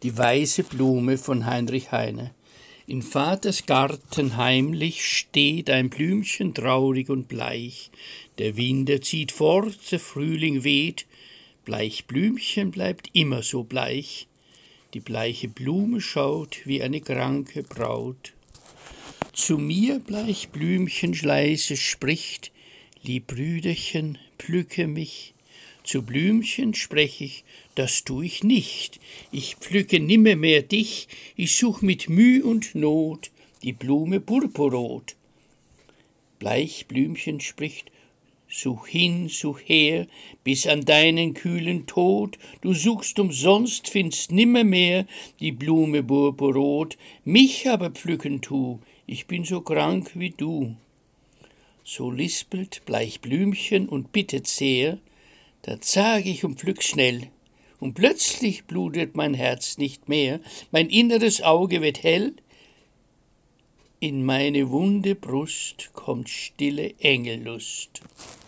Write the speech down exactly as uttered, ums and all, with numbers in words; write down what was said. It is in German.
Die weiße Blume von Heinrich Heine. In Vaters Garten heimlich steht ein Blümchen traurig und bleich. Der Wind, der zieht fort, der Frühling weht, bleich Blümchen bleibt immer so bleich. Die bleiche Blume schaut wie eine kranke Braut. Zu mir, bleich Blümchen, leise spricht: Lieb Brüderchen, pflücke mich. Zu Blümchen sprech ich: Das tu ich nicht. Ich pflücke nimmermehr dich. Ich such mit Müh und Not die Blume purpurrot. Bleich Blümchen spricht: Such hin, such her, bis an deinen kühlen Tod. Du suchst umsonst, findst nimmermehr die Blume purpurrot. Mich aber pflücken tu, ich bin so krank wie du. So lispelt Bleich Blümchen und bittet sehr. Da zag ich und pflück schnell, und plötzlich blutet mein Herz nicht mehr, mein inneres Auge wird hell, in meine wunde Brust kommt stille Engellust.